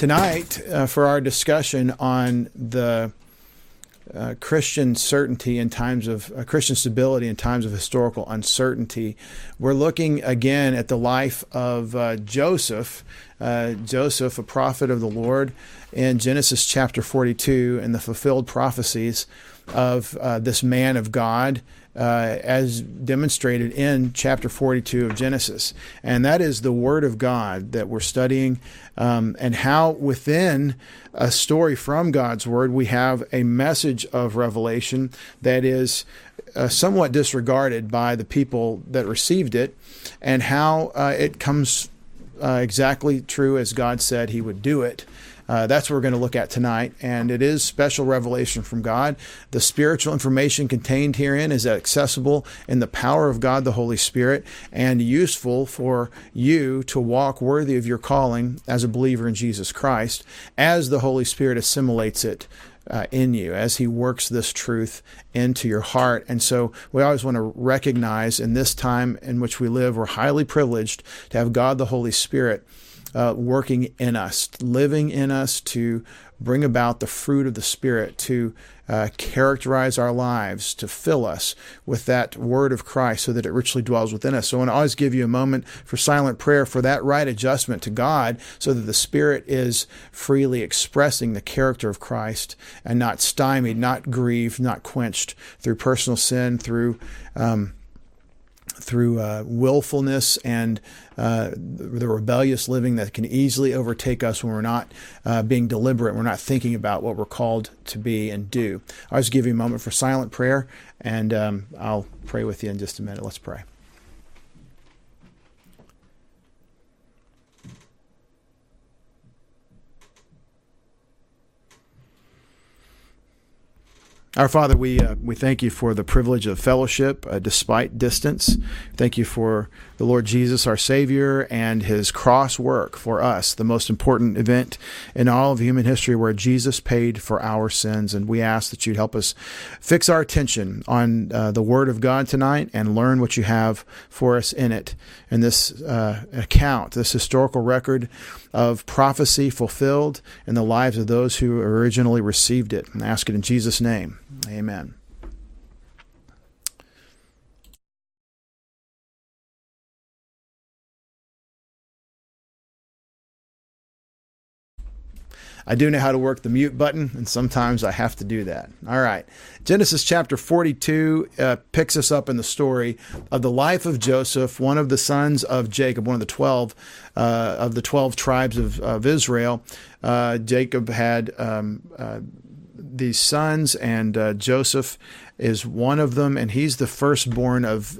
Tonight, for our discussion on the Christian certainty in times of Christian stability in times of historical uncertainty, we're looking again at the life of Joseph. Joseph, a prophet of the Lord, in Genesis chapter 42, and the fulfilled prophecies of this man of God, as demonstrated in chapter 42 of Genesis. And that is the Word of God that we're studying, and how within a story from God's Word we have a message of revelation that is somewhat disregarded by the people that received it, and how it comes exactly true as God said He would do it. That's what we're going to look at tonight, and it is special revelation from God. The spiritual information contained herein is accessible in the power of God, the Holy Spirit, and useful for you to walk worthy of your calling as a believer in Jesus Christ, as the Holy Spirit assimilates it in you, as He works this truth into your heart. And so we always want to recognize in this time in which we live, we're highly privileged to have God, the Holy Spirit, working in us, living in us to bring about the fruit of the Spirit, to characterize our lives, to fill us with that Word of Christ so that it richly dwells within us. So I want to always give you a moment for silent prayer for that right adjustment to God, so that the Spirit is freely expressing the character of Christ and not stymied, not grieved, not quenched through personal sin, through willfulness and the rebellious living that can easily overtake us when we're not being deliberate, we're not thinking about what we're called to be and do. I'll just give you a moment for silent prayer, and I'll pray with you in just a minute. Let's pray. Our Father, we thank you for the privilege of fellowship despite distance. Thank you for the Lord Jesus, our Savior, and His cross work for us, the most important event in all of human history where Jesus paid for our sins. And we ask that you'd help us fix our attention on the Word of God tonight and learn what you have for us in it, in this account, this historical record of prophecy fulfilled in the lives of those who originally received it. And I ask it in Jesus' name. Amen. I do know how to work the mute button, and sometimes I have to do that. All right. Genesis chapter 42 picks us up in the story of the life of Joseph, one of the sons of Jacob, one of the 12 tribes of Israel. Jacob had these sons, and Joseph is one of them, and he's the firstborn of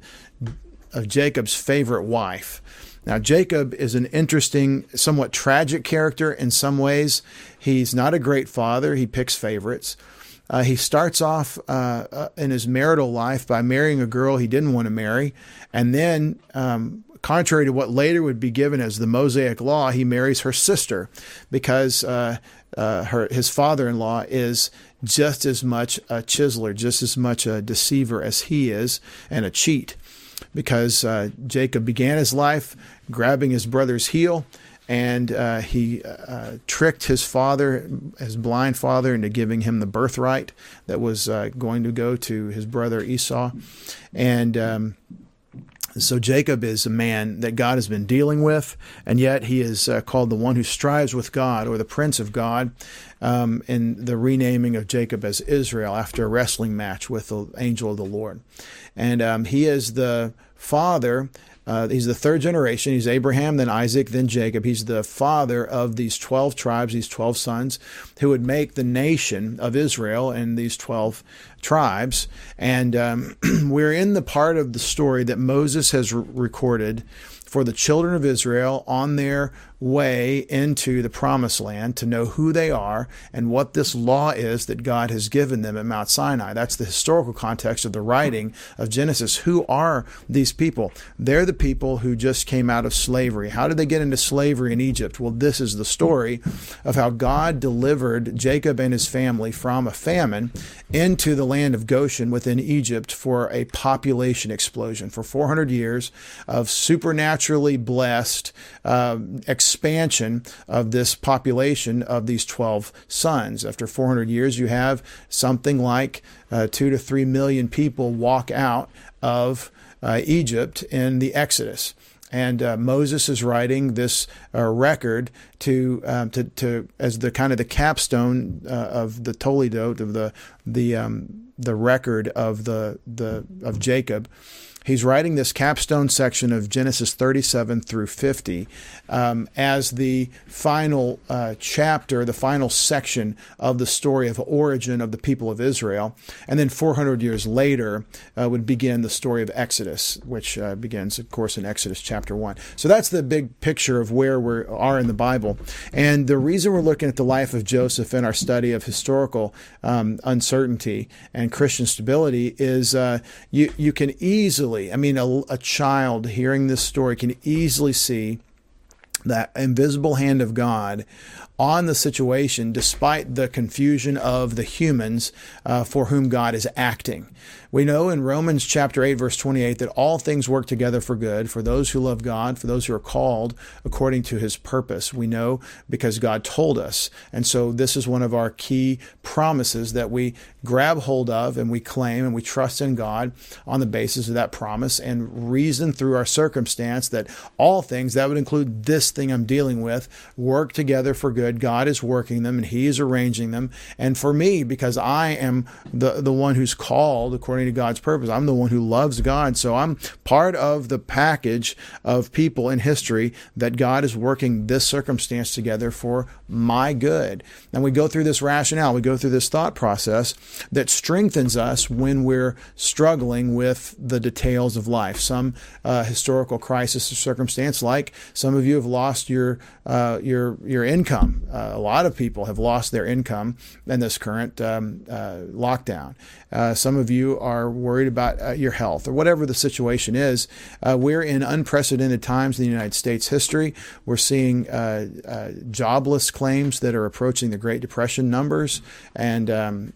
Jacob's favorite wife. Now, Jacob is an interesting, somewhat tragic character in some ways. He's not a great father. He picks favorites. He starts off in his marital life by marrying a girl he didn't want to marry, and then contrary to what later would be given as the Mosaic Law, he marries her sister because his father-in-law is just as much a chiseler, just as much a deceiver as he is, and a cheat. Because Jacob began his life grabbing his brother's heel, and he tricked his father, his blind father, into giving him the birthright that was going to go to his brother Esau. And so Jacob is a man that God has been dealing with, and yet he is called the one who strives with God, or the Prince of God, in the renaming of Jacob as Israel after a wrestling match with the angel of the Lord. And he is the father. He's the third generation. He's Abraham, then Isaac, then Jacob. He's the father of these 12 tribes, these 12 sons, who would make the nation of Israel and these 12 tribes. And we're in the part of the story that Moses has recorded for the children of Israel on their way into the promised land to know who they are and what this law is that God has given them at Mount Sinai. That's the historical context of the writing of Genesis. Who are these people? They're the people who just came out of slavery. How did they get into slavery in Egypt? Well, this is the story of how God delivered Jacob and his family from a famine into the land of Goshen within Egypt for a population explosion. For 400 years of supernatural naturally blessed expansion of this population of these 12 sons. After 400 years, you have something like 2 to 3 million people walk out of Egypt in the Exodus. And Moses is writing this record to as the kind of the capstone of the Toledot of the record of Jacob. He's writing this capstone section of Genesis 37 through 50 as the final chapter, the final section of the story of origin of the people of Israel. And then 400 years later would begin the story of Exodus, which begins, of course, in Exodus chapter 1. So that's the big picture of where we are in the Bible. And the reason we're looking at the life of Joseph in our study of historical uncertainty and Christian stability is you can easily, a child hearing this story can easily see that invisible hand of God on the situation, despite the confusion of the humans for whom God is acting. We know in Romans chapter 8, verse 28, that all things work together for good for those who love God, for those who are called according to his purpose. We know because God told us. And so this is one of our key promises that we grab hold of and we claim and we trust in God on the basis of that promise and reason through our circumstance that all things, that would include this thing I'm dealing with, work together for good. God is working them and he is arranging them. And for me, because I am the one who's called according to God's purpose, I'm the one who loves God. So I'm part of the package of people in history that God is working this circumstance together for my good. And we go through this rationale, we go through this thought process that strengthens us when we're struggling with the details of life. Some historical crisis or circumstance, like some of you have lost your income. A lot of people have lost their income in this current lockdown. Some of you are worried about your health or whatever the situation is. We're in unprecedented times in the United States history. We're seeing jobless claims that are approaching the Great Depression numbers, and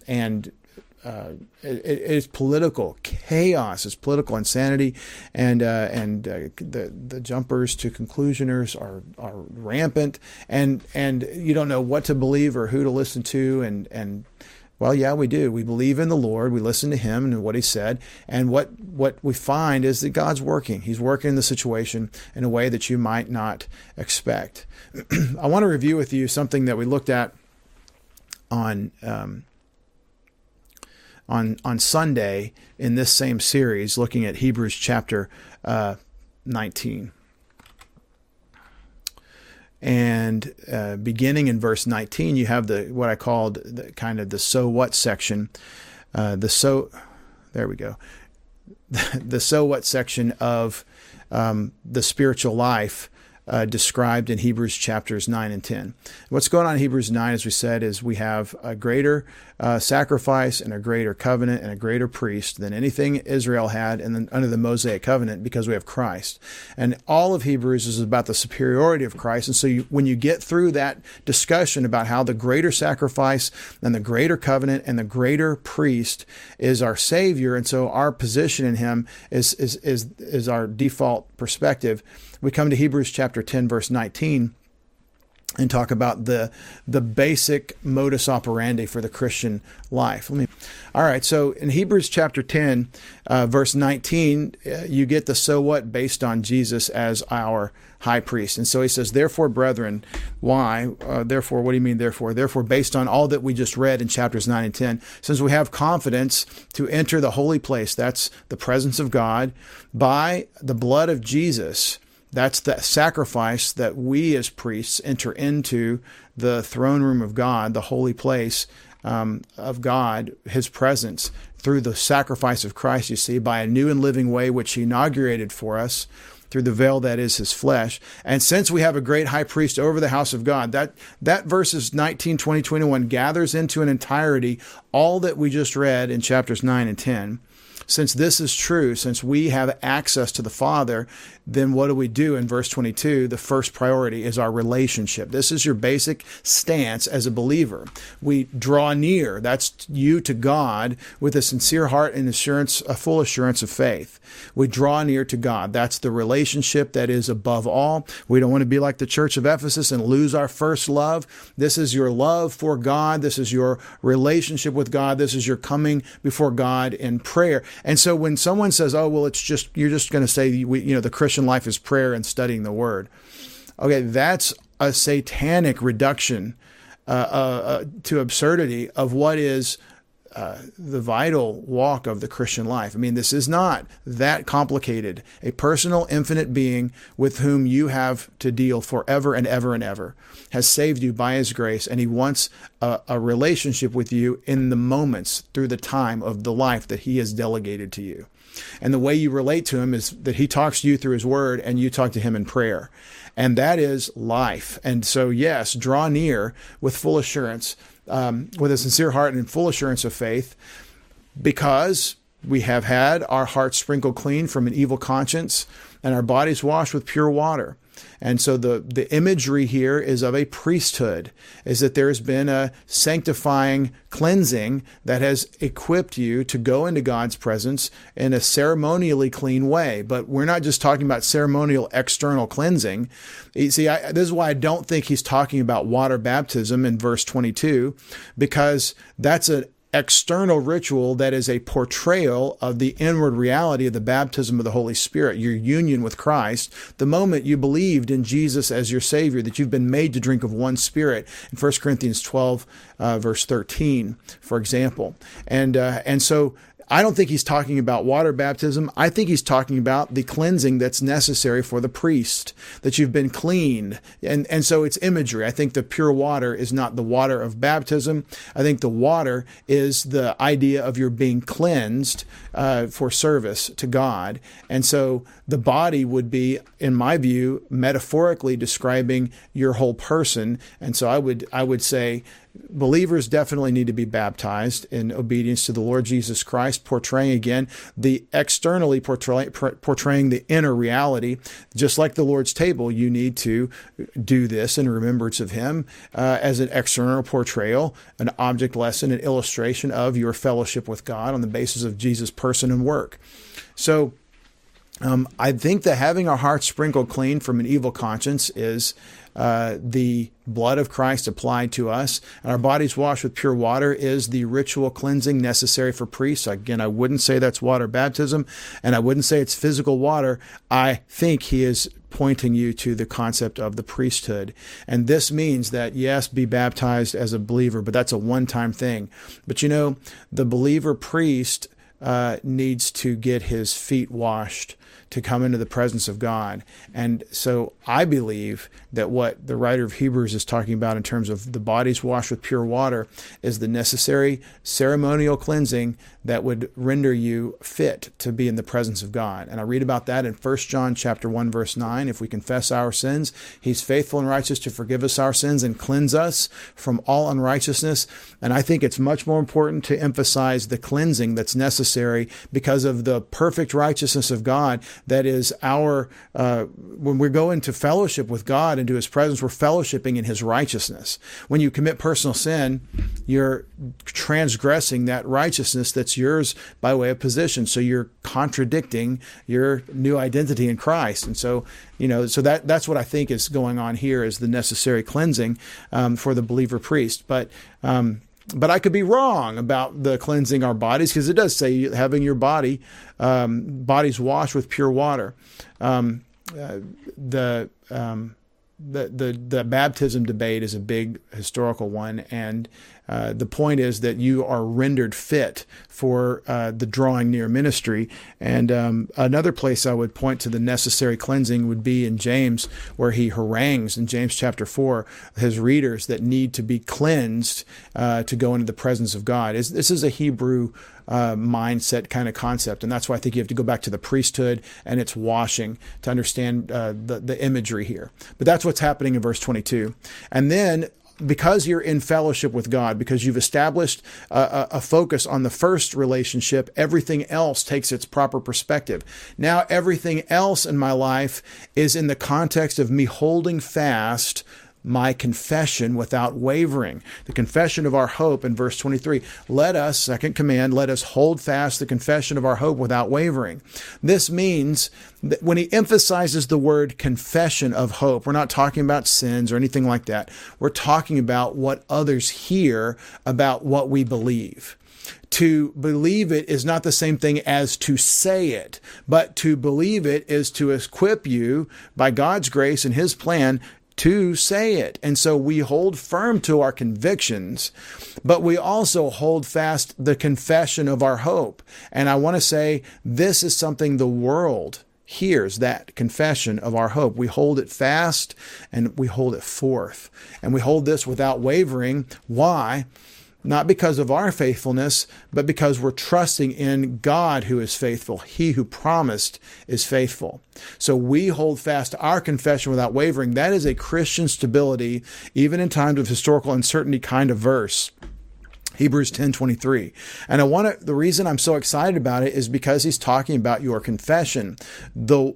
it's political chaos, it's political insanity, and the jumpers to conclusioners are rampant, and you don't know what to believe or who to listen to, and well, yeah, we do. We believe in the Lord. We listen to him and what he said. And what we find is that God's working. He's working in the situation in a way that you might not expect. I want to review with you something that we looked at on Sunday in this same series, looking at Hebrews chapter 19. And beginning in verse 19, you have what I called the so what section. There we go. The so what section of the spiritual life described in Hebrews chapters 9 and 10. What's going on in Hebrews 9, as we said, is we have a greater sacrifice and a greater covenant and a greater priest than anything Israel had under the Mosaic covenant, because we have Christ. And all of Hebrews is about the superiority of Christ. And so when you get through that discussion about how the greater sacrifice and the greater covenant and the greater priest is our Savior, and so our position in him is our default perspective, we come to Hebrews chapter 10, verse 19, and talk about the basic modus operandi for the Christian life. All right, so in Hebrews chapter 10, verse 19, you get the so what based on Jesus as our high priest. And so he says, therefore, brethren, why? Therefore, what do you mean, therefore? Therefore, based on all that we just read in chapters 9 and 10, since we have confidence to enter the holy place, that's the presence of God, by the blood of Jesus. That's the sacrifice that we as priests enter into the throne room of God, the holy place of God, his presence, through the sacrifice of Christ, you see, by a new and living way which he inaugurated for us through the veil that is his flesh. And since we have a great high priest over the house of God, that verses 19, 20, 21 gathers into an entirety all that we just read in chapters 9 and 10. since this is true, since we have access to the Father, then what do we do in verse 22? The first priority is our relationship. This is your basic stance as a believer. We draw near, that's you to God, with a sincere heart and assurance, a full assurance of faith. We draw near to God. That's the relationship that is above all. We don't want to be like the church of Ephesus and lose our first love. This is your love for God. This is your relationship with God. This is your coming before God in prayer. And so when someone says, oh, well, you're just going to say, the Christian life is prayer and studying the Word. Okay, that's a satanic reduction to absurdity of what is the vital walk of the Christian life. I mean, this is not that complicated. A personal, infinite being with whom you have to deal forever and ever and ever has saved you by His grace, and He wants a relationship with you in the moments through the time of the life that He has delegated to you. And the way you relate to Him is that He talks to you through His Word and you talk to Him in prayer. And that is life. And so, yes, draw near with full assurance, with a sincere heart and full assurance of faith, because we have had our hearts sprinkled clean from an evil conscience and our bodies washed with pure water. And so the imagery here is of a priesthood, is that there has been a sanctifying cleansing that has equipped you to go into God's presence in a ceremonially clean way. But we're not just talking about ceremonial external cleansing. You see, this is why I don't think he's talking about water baptism in verse 22, because that's an external ritual that is a portrayal of the inward reality of the baptism of the Holy Spirit, your union with Christ, the moment you believed in Jesus as your Savior, that you've been made to drink of one Spirit, in 1 Corinthians 12, verse 13, for example. And so I don't think he's talking about water baptism. I think he's talking about the cleansing that's necessary for the priest, that you've been cleaned. And so it's imagery. I think the pure water is not the water of baptism. I think the water is the idea of your being cleansed for service to God. And so the body would be, in my view, metaphorically describing your whole person. And so I would say believers definitely need to be baptized in obedience to the Lord Jesus Christ, portraying again the externally portraying the inner reality. Just like the Lord's table, you need to do this in remembrance of Him as an external portrayal, an object lesson, an illustration of your fellowship with God on the basis of Jesus' person and work. So I think that having our hearts sprinkled clean from an evil conscience is the blood of Christ applied to us, and our bodies washed with pure water is the ritual cleansing necessary for priests. Again, I wouldn't say that's water baptism, and I wouldn't say it's physical water. I think he is pointing you to the concept of the priesthood. And this means that, yes, be baptized as a believer, but that's a one-time thing. But the believer priest needs to get his feet washed to come into the presence of God. And so I believe that what the writer of Hebrews is talking about in terms of the bodies washed with pure water is the necessary ceremonial cleansing that would render you fit to be in the presence of God. And I read about that in 1 John chapter 1, verse 9. If we confess our sins, He's faithful and righteous to forgive us our sins and cleanse us from all unrighteousness. And I think it's much more important to emphasize the cleansing that's necessary because of the perfect righteousness of God. That is when we go into fellowship with God, into His presence, we're fellowshipping in His righteousness. When you commit personal sin, you're transgressing that righteousness that's yours by way of position. So you're contradicting your new identity in Christ. And so, that's what I think is going on here, is the necessary cleansing for the believer priest. But I could be wrong about the cleansing our bodies, because it does say having your bodies washed with pure water. The baptism debate is a big historical one, and the point is that you are rendered fit for the drawing near ministry. And another place I would point to the necessary cleansing would be in James, where he harangues in James chapter 4 his readers that need to be cleansed to go into the presence of God. This is a Hebrew mindset kind of concept, and that's why I think you have to go back to the priesthood and its washing to understand the imagery here. But that's what's happening in verse 22. And then because you're in fellowship with God, because you've established a focus on the first relationship, everything else takes its proper perspective. Now everything else in my life is in the context of me holding fast my confession without wavering. The confession of our hope in verse 23. Let us, second command, let us hold fast the confession of our hope without wavering. This means that when he emphasizes the word confession of hope, we're not talking about sins or anything like that. We're talking about what others hear about what we believe. To believe it is not the same thing as to say it, but to believe it is to equip you by God's grace and his plan to say it. And so we hold firm to our convictions, but we also hold fast the confession of our hope. And I want to say this is something the world hears, that confession of our hope. We hold it fast and we hold it forth. And we hold this without wavering. Why? Not because of our faithfulness, but because we're trusting in God who is faithful. He who promised is faithful. So we hold fast to our confession without wavering. That is a Christian stability, even in times of historical uncertainty kind of verse. Hebrews 10:23. And the reason I'm so excited about it is because he's talking about your confession, the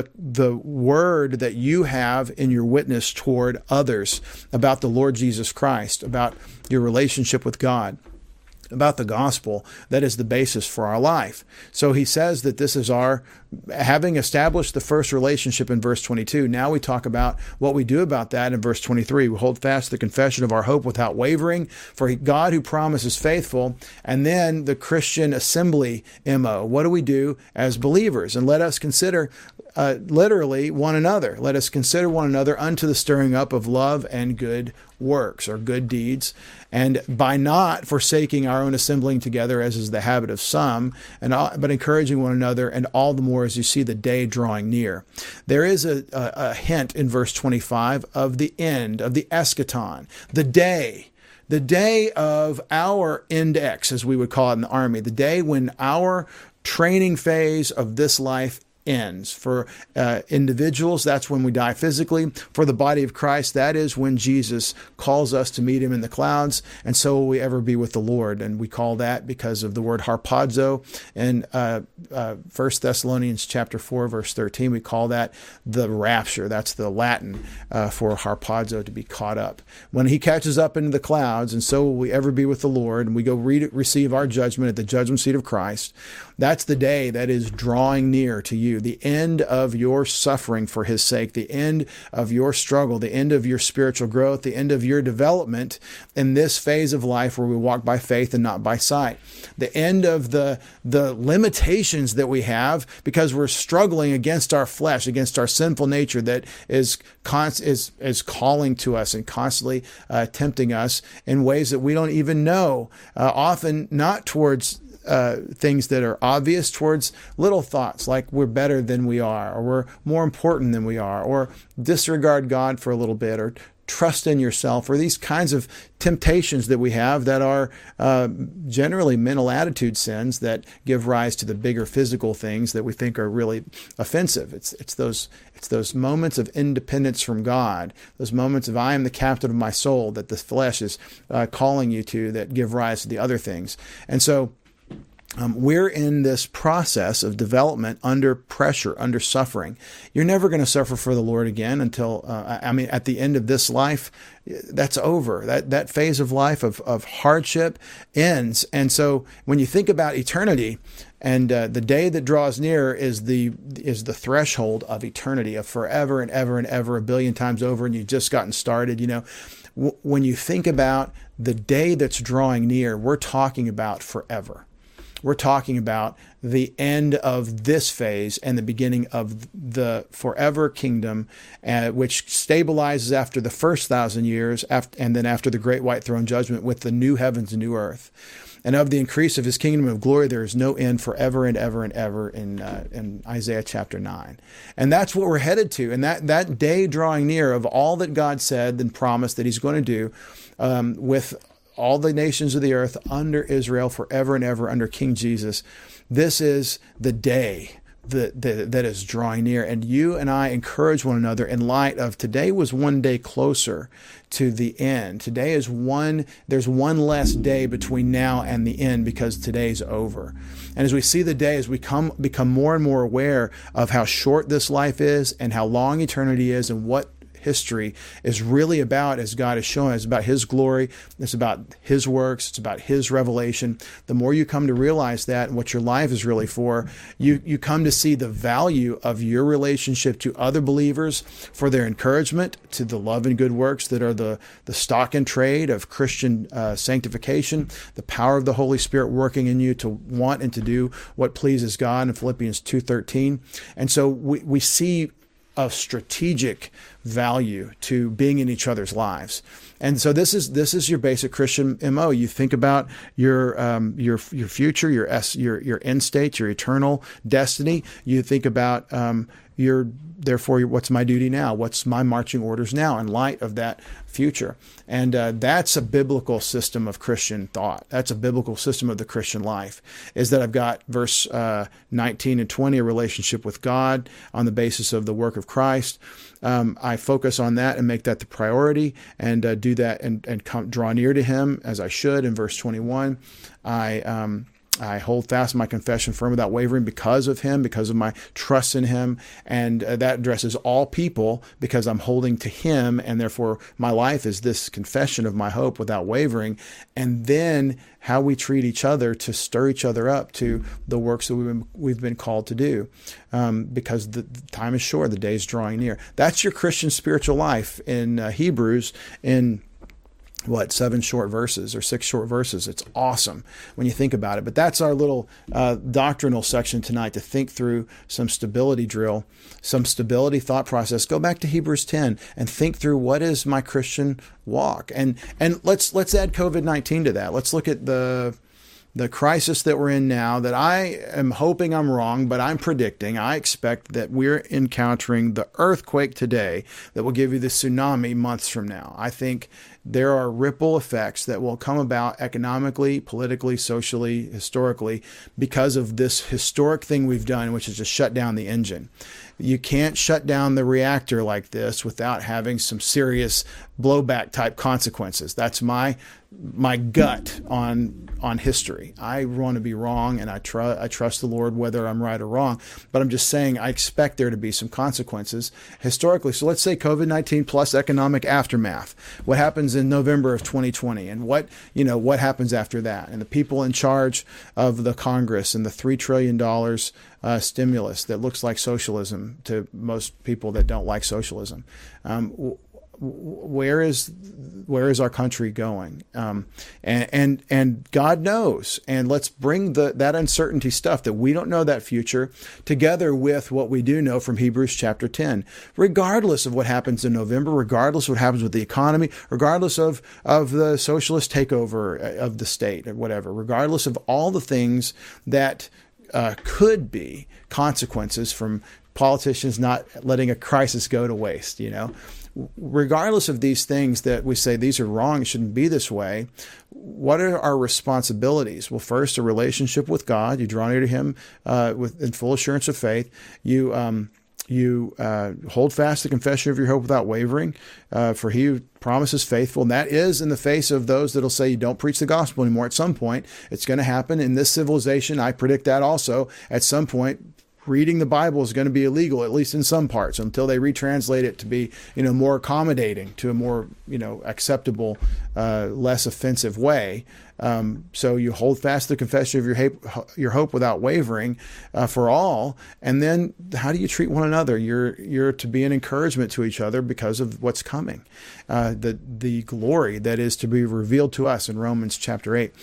word that you have in your witness toward others about the Lord Jesus Christ, about your relationship with God, about the gospel. That is the basis for our life. So he says that this is our, having established the first relationship in verse 22, now we talk about what we do about that in verse 23. We hold fast the confession of our hope without wavering, for God who promises faithful. And then the Christian assembly MO. What do we do as believers? And let us consider literally one another. Let us consider one another unto the stirring up of love and good works or good deeds, and by not forsaking our own assembling together, as is the habit of some, but encouraging one another, and all the more as you see the day drawing near. There is a hint in verse 25 of the end, of the eschaton, the day of our index, as we would call it in the army, the day when our training phase of this life ends. For individuals, that's when we die physically. For the body of Christ, that is when Jesus calls us to meet him in the clouds, and so will we ever be with the Lord. And we call that because of the word harpazo. In 1 Thessalonians chapter 4, verse 13, we call that the rapture. That's the Latin for harpazo, to be caught up. When he catches up into the clouds, and so will we ever be with the Lord, and we go receive our judgment at the judgment seat of Christ. That's the day that is drawing near to you, the end of your suffering for his sake, the end of your struggle, the end of your spiritual growth, the end of your development in this phase of life where we walk by faith and not by sight, the end of the limitations that we have because we're struggling against our flesh, against our sinful nature that is calling to us and constantly tempting us in ways that we don't even know, often not towards things that are obvious, towards little thoughts like we're better than we are, or we're more important than we are, or disregard God for a little bit, or trust in yourself, or these kinds of temptations that we have that are generally mental attitude sins that give rise to the bigger physical things that we think are really offensive. It's those moments of independence from God, those moments of I am the captain of my soul that the flesh is calling you to, that give rise to the other things. And so we're in this process of development under pressure, under suffering. You're never going to suffer for the Lord again until, at the end of this life, that's over. That phase of life of hardship ends. And so when you think about eternity, and the day that draws near is the threshold of eternity, of forever and ever and ever, a billion times over, and you've just gotten started, when you think about the day that's drawing near, we're talking about forever. We're talking about the end of this phase and the beginning of the forever kingdom, which stabilizes after the first 1,000 years, and then after the great white throne judgment with the new heavens and new earth. And of the increase of his kingdom of glory, there is no end forever and ever and ever in Isaiah chapter 9. And that's what we're headed to. And that day drawing near of all that God said and promised that he's going to do with all the nations of the earth under Israel forever and ever under King Jesus. This is the day that is drawing near. And you and I encourage one another in light of today was one day closer to the end. Today is there's one less day between now and the end because today's over. And as we see the day, as we become more and more aware of how short this life is and how long eternity is and what history is really about, as God has shown, it's about His glory, it's about His works, it's about His revelation. The more you come to realize that and what your life is really for, you come to see the value of your relationship to other believers for their encouragement, to the love and good works that are the stock and trade of Christian sanctification, the power of the Holy Spirit working in you to want and to do what pleases God in Philippians 2:13. And so we see a strategic value to being in each other's lives. And so this is your basic Christian MO. You think about your future, your end state, your eternal destiny. You think about therefore, what's my duty now? What's my marching orders now in light of that future? And that's a biblical system of Christian thought. That's a biblical system of the Christian life, is that I've got verse 19 and 20, a relationship with God on the basis of the work of Christ. I focus on that and make that the priority and do that and draw near to Him as I should. In verse 21, I hold fast my confession firm without wavering because of Him, because of my trust in Him. And that addresses all people because I'm holding to Him. And therefore, my life is this confession of my hope without wavering. And then how we treat each other to stir each other up to the works that we've been called to do, because the time is short, the day is drawing near. That's your Christian spiritual life in Hebrews in 7 short verses or 6 short verses. It's awesome when you think about it. But that's our little doctrinal section tonight, to think through some stability drill, some stability thought process. Go back to Hebrews 10 and think through, what is my Christian walk? And let's add COVID-19 to that. Let's look at the crisis that we're in now, that I am hoping I'm wrong, but I'm predicting, I expect that we're encountering the earthquake today that will give you the tsunami months from now. I think there are ripple effects that will come about economically, politically, socially, historically, because of this historic thing we've done, which is to shut down the engine. You can't shut down the reactor like this without having some serious blowback type consequences. That's my gut on history. I want to be wrong, and I trust the Lord whether I'm right or wrong. But I'm just saying I expect there to be some consequences historically. So let's say COVID-19 plus economic aftermath. What happens in November of 2020, and what happens after that, and the people in charge of the Congress and the $3 trillion stimulus that looks like socialism to most people that don't like socialism. Where is our country going? And God knows. And let's bring that uncertainty stuff that we don't know that future together with what we do know from Hebrews chapter 10. Regardless of what happens in November, regardless of what happens with the economy, regardless of the socialist takeover of the state or whatever, regardless of all the things that could be consequences from politicians not letting a crisis go to waste, regardless of these things that we say these are wrong, it shouldn't be this way, what are our responsibilities? Well, first, a relationship with God. You draw near to Him in full assurance of faith. You hold fast the confession of your hope without wavering, for He who promises faithful. And that is in the face of those that'll say you don't preach the gospel anymore. At some point, it's going to happen in this civilization. I predict that also at some point. Reading the Bible is going to be illegal, at least in some parts, until they retranslate it to be, more accommodating, to a more, acceptable, less offensive way. So you hold fast the confession of your hope without wavering for all. And then how do you treat one another? You're to be an encouragement to each other because of what's coming, the glory that is to be revealed to us in Romans chapter 8.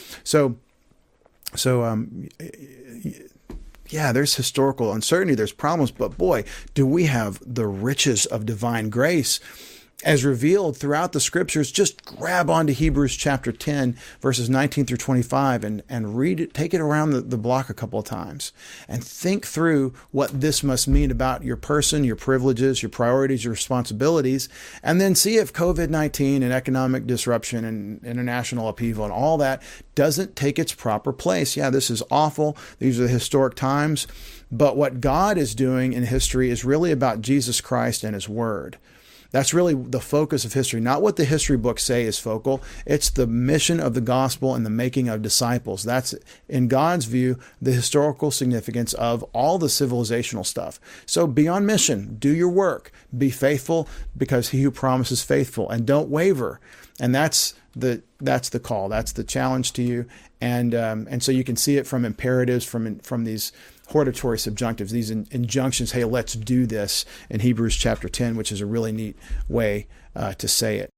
Yeah, there's historical uncertainty, there's problems, but boy, do we have the riches of divine grace as revealed throughout the scriptures. Just grab onto Hebrews chapter 10, verses 19 through 25 and read it, take it around the block a couple of times and think through what this must mean about your person, your privileges, your priorities, your responsibilities, and then see if COVID-19 and economic disruption and international upheaval and all that doesn't take its proper place. Yeah, this is awful. These are the historic times. But what God is doing in history is really about Jesus Christ and his word. That's really the focus of history, not what the history books say is focal. It's the mission of the gospel and the making of disciples. That's, in God's view, the historical significance of all the civilizational stuff. So be on mission, do your work, be faithful, because he who promises faithful, and don't waver. And that's the call. That's the challenge to you. And so you can see it from imperatives, from these hortatory subjunctives, these injunctions. Hey, let's do this in Hebrews chapter 10, which is a really neat way to say it.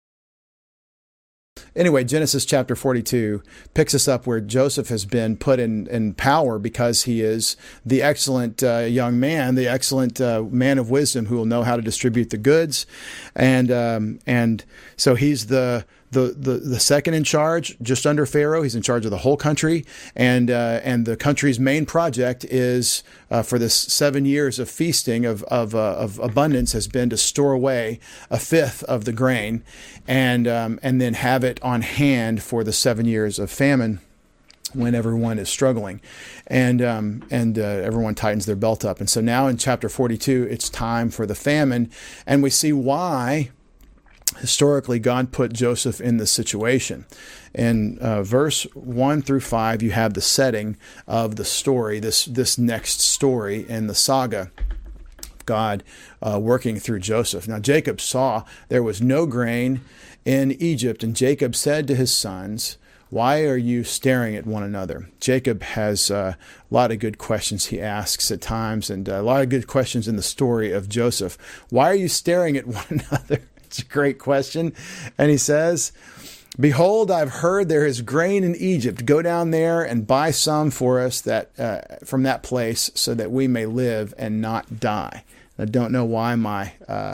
Anyway, Genesis chapter 42 picks us up where Joseph has been put in power because he is the excellent young man, the excellent man of wisdom who will know how to distribute the goods. And so he's the second in charge, just under Pharaoh. He's in charge of the whole country, and the country's main project is for this 7 years of feasting of abundance has been to store away a fifth of the grain, and then have it on hand for the 7 years of famine, when everyone is struggling, and everyone tightens their belt up. And so now in chapter 42, it's time for the famine, and we see why. Historically, God put Joseph in this situation. In verse 1 through 5, you have the setting of the story, this next story in the saga of God working through Joseph. Now, Jacob saw there was no grain in Egypt, and Jacob said to his sons, "Why are you staring at one another?" Jacob has a lot of good questions he asks at times, and a lot of good questions in the story of Joseph. Why are you staring at one another? It's a great question. And he says, "Behold, I've heard there is grain in Egypt. Go down there and buy some for us from that place, so that we may live and not die." I don't know why my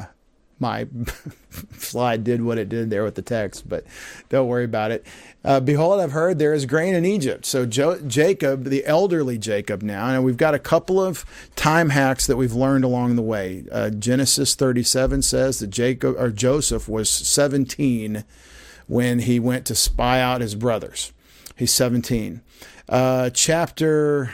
slide did what it did there with the text, but don't worry about it. "Behold, I've heard there is grain in Egypt." So Jacob, the elderly Jacob now, and we've got a couple of time hacks that we've learned along the way. Genesis 37 says that Joseph was 17 when he went to spy out his brothers. He's 17. Chapter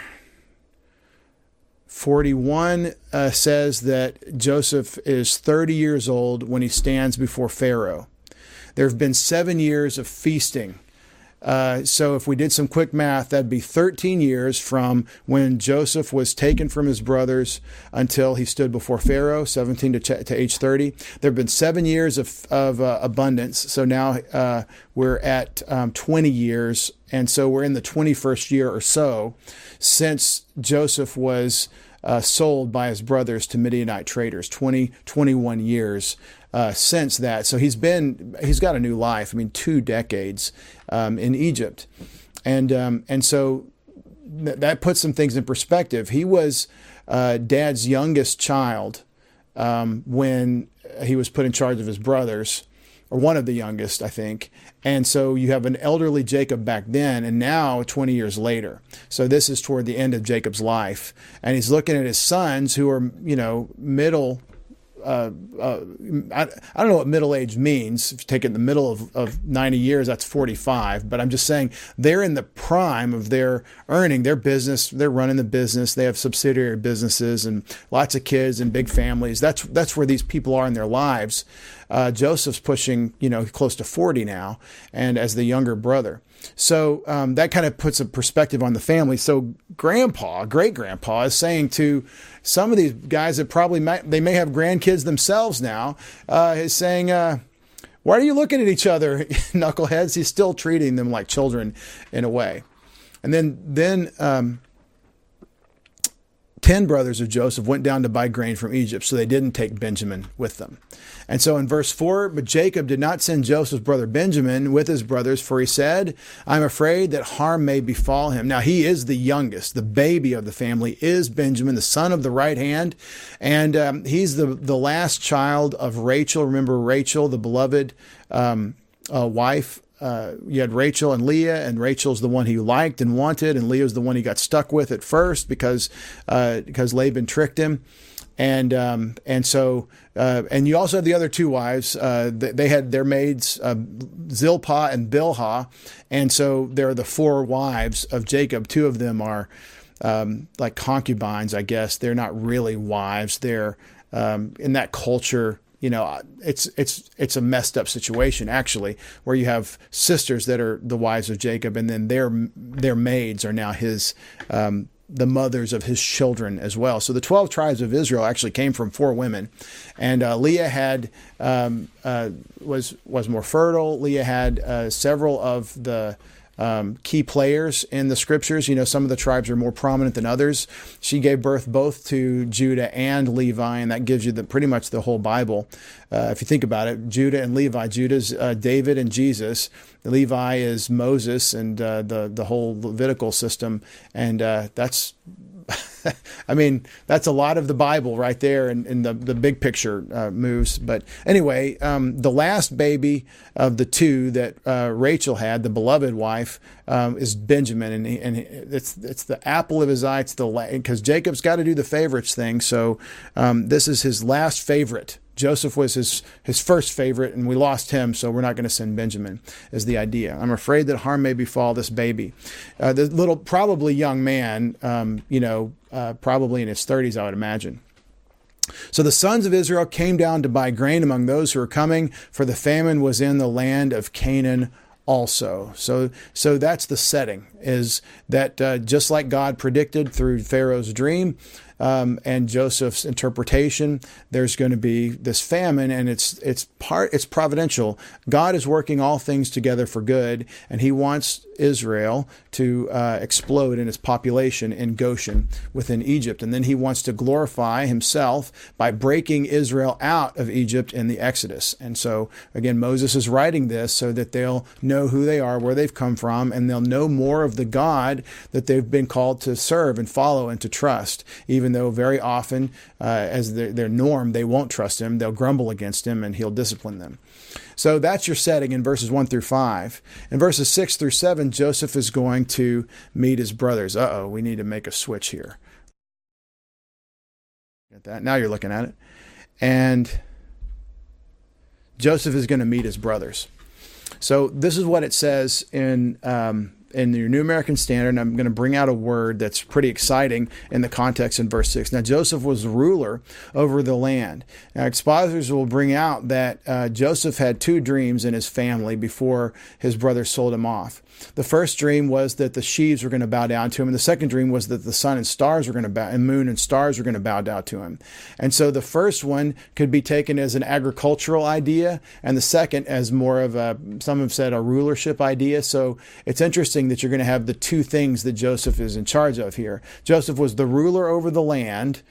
41 says that Joseph is 30 years old when he stands before Pharaoh. There have been 7 years of feasting. So if we did some quick math, that'd be 13 years from when Joseph was taken from his brothers until he stood before Pharaoh, 17 to age 30. There have been 7 years of abundance. So now we're at 20 years. And so we're in the 21st year or so since Joseph was sold by his brothers to Midianite traders, 21 years since that. So he's got a new life. I mean, 2 decades in Egypt. And so that puts some things in perspective. He was Dad's youngest child when he was put in charge of his brothers, or one of the youngest, I think. And so you have an elderly Jacob back then, and now 20 years later. So this is toward the end of Jacob's life. And he's looking at his sons who are, middle. I don't know what middle age means. If you take it in the middle of 90 years, that's 45. But I'm just saying they're in the prime of their earning, their business. They're running the business. They have subsidiary businesses and lots of kids and big families. That's where these people are in their lives. Joseph's pushing, close to 40 now, and as the younger brother. So that kind of puts a perspective on the family. So great-grandpa is saying to some of these guys that probably they may have grandkids themselves now, is saying, "Why are you looking at each other, knuckleheads?" He's still treating them like children in a way. And then 10 brothers of Joseph went down to buy grain from Egypt, so they didn't take Benjamin with them. And so in verse 4, "But Jacob did not send Joseph's brother Benjamin with his brothers, for he said, 'I'm afraid that harm may befall him.'" Now he is the youngest. The baby of the family is Benjamin, the son of the right hand. And he's the last child of Rachel. Remember Rachel, the beloved wife. You had Rachel and Leah, and Rachel's the one he liked and wanted, and Leah's the one he got stuck with at first because Laban tricked him. And you also have the other 2 wives. They had their maids, Zilpah and Bilhah. And so there are the 4 wives of Jacob. 2 of them are like concubines, I guess. They're not really wives. They're in that culture. It's a messed up situation, actually, where you have sisters that are the wives of Jacob, and then their maids are now his the mothers of his children as well. So the 12 tribes of Israel actually came from 4 women, and Leah had was more fertile. Leah had several of the key players in the scriptures. Some of the tribes are more prominent than others. She gave birth both to Judah and Levi, and that gives you pretty much the whole Bible. If you think about it, Judah and Levi. Judah's David and Jesus. Levi is Moses and the whole Levitical system, and that's I mean, that's a lot of the Bible right there in the big picture moves. But anyway, the last baby of the 2 that Rachel had, the beloved wife, is Benjamin, and it's the apple of his eye. It's because Jacob's got to do the favorites thing. So this is his last favorite. Joseph was his first favorite, and we lost him, so we're not going to send Benjamin, is the idea. I'm afraid that harm may befall this baby. The little, probably young man, probably in his 30s, I would imagine. So the sons of Israel came down to buy grain among those who were coming, for the famine was in the land of Canaan also. So that's the setting, is that just like God predicted through Pharaoh's dream, and Joseph's interpretation, there's going to be this famine, and it's providential. God is working all things together for good, and he wants Israel to explode in its population in Goshen within Egypt. And then he wants to glorify himself by breaking Israel out of Egypt in the Exodus. And so, again, Moses is writing this so that they'll know who they are, where they've come from, and they'll know more of the God that they've been called to serve and follow and to trust, even though very often, as their norm, they won't trust him. They'll grumble against him, and he'll discipline them. So that's your setting in verses 1 through 5. In verses 6 through 7, Joseph is going to meet his brothers. We need to make a switch here. Get that? Now you're looking at it. And Joseph is going to meet his brothers. So this is what it says in your New American Standard, and I'm going to bring out a word that's pretty exciting in the context in verse 6. Now, Joseph was ruler over the land. Now, expositors will bring out that Joseph had 2 dreams in his family before his brothers sold him off. The first dream was that the sheaves were going to bow down to him, and the second dream was that the sun and stars were going to bow, and moon and stars were going to bow down to him. And so the first one could be taken as an agricultural idea, and the second as more of some have said, a rulership idea. So it's interesting that you're going to have the 2 things that Joseph is in charge of here. Joseph was the ruler over the land.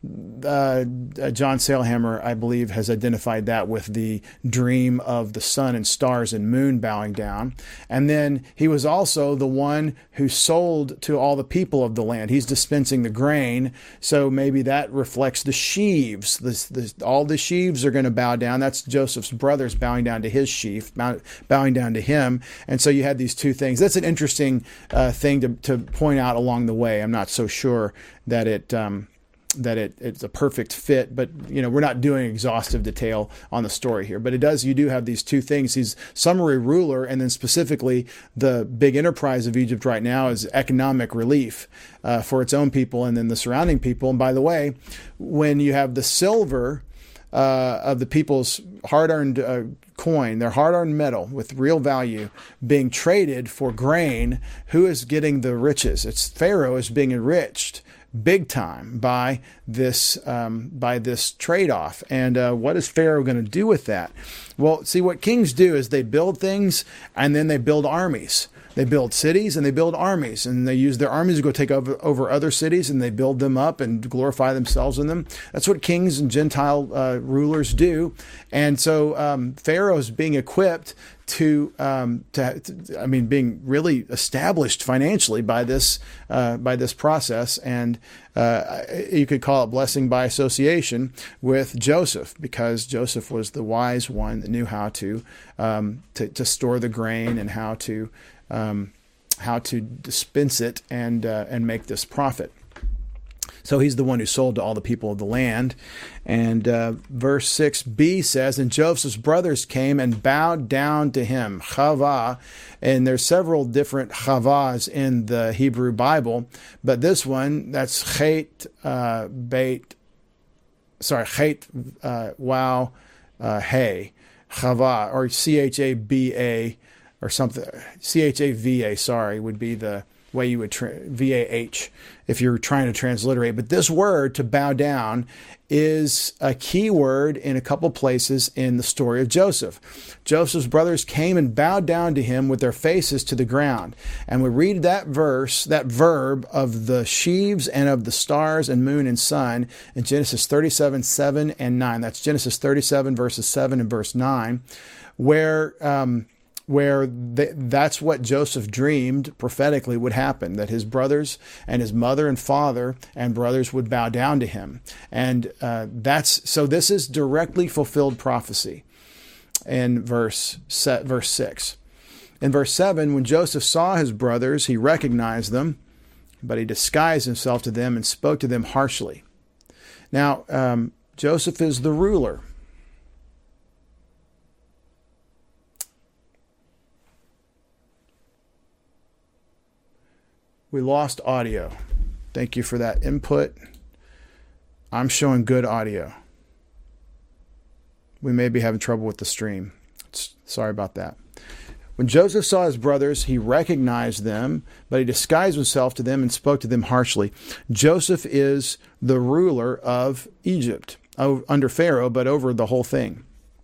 John Sailhammer, I believe, has identified that with the dream of the sun and stars and moon bowing down. And then he was also the one who sold to all the people of the land. He's dispensing the grain, so maybe that reflects the sheaves. All the sheaves are going to bow down. That's Joseph's brothers bowing down to his sheaf, bowing down to him. And so you had these 2 things. That's an interesting thing to point out along the way. I'm not so sure that it's a perfect fit, but we're not doing exhaustive detail on the story here. But you do have these 2 things. He's summary ruler, and then specifically the big enterprise of Egypt right now is economic relief for its own people and then the surrounding people. And by the way, when you have the silver of the people's hard-earned coin, their hard-earned metal with real value, being traded for grain, who is getting the riches? It's Pharaoh is being enriched big time by this trade-off. And what is Pharaoh going to do with that? Well, see, what kings do is they build things and then they build armies. They build cities and they build armies, and they use their armies to go take over other cities, and they build them up and glorify themselves in them. That's what kings and Gentile rulers do. And so Pharaoh is being equipped to being really established financially by this process, and you could call it blessing by association with Joseph, because Joseph was the wise one that knew how to store the grain and how to dispense it and make this profit. So he's the one who sold to all the people of the land. And verse 6b says, and Joseph's brothers came and bowed down to him, Chava. And there's several different Chavas in the Hebrew Bible, but this one, that's Chet, Wow, Hey, Chava, or Chaba, or something, Chava, sorry, would be the way you would, VAH, if you're trying to transliterate. But this word, to bow down, is a key word in a couple places in the story of Joseph. Joseph's brothers came and bowed down to him with their faces to the ground. And we read that verse, that verb of the sheaves and of the stars and moon and sun in Genesis 37, 7 and 9. That's Genesis 37, verses 7 and verse 9, that's what Joseph dreamed prophetically would happen, that his brothers and his mother and father and brothers would bow down to him. And so this is directly fulfilled prophecy in verse 6. In verse 7, when Joseph saw his brothers, he recognized them, but he disguised himself to them and spoke to them harshly. Now, Joseph is the ruler. We lost audio. Thank you for that input. I'm showing good audio. We may be having trouble with the stream. Sorry about that. When Joseph saw his brothers, he recognized them, but he disguised himself to them and spoke to them harshly. Joseph is the ruler of Egypt, under Pharaoh, but over the whole thing.